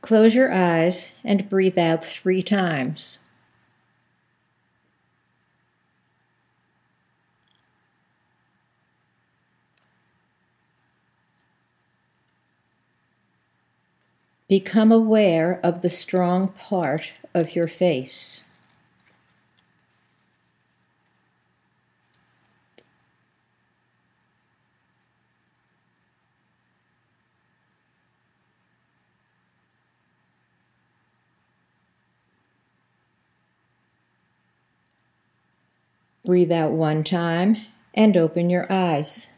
Close your eyes and breathe out 3 times. Become aware of the strong part of your face. Breathe out 1 time and open your eyes.